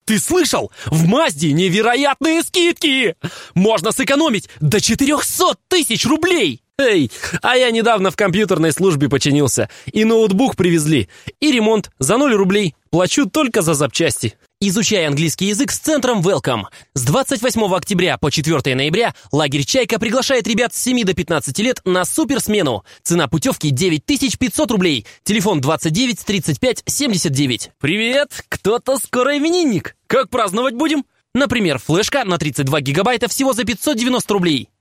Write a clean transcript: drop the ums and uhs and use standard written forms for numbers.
Ты слышал? В Мазде невероятные скидки! Можно сэкономить до 400 тысяч рублей! Эй, а я недавно в компьютерной службе починился. И ноутбук привезли. И ремонт за 0 рублей. Плачу только за запчасти. Изучай английский язык с центром Welcome. С 28 октября по 4 ноября лагерь «Чайка» приглашает ребят с 7 до 15 лет на суперсмену. Цена путевки 9500 рублей. Телефон 29 35 79. Привет, кто-то скоро именинник. Как праздновать будем? Например, флешка на 32 гигабайта всего за 590 рублей.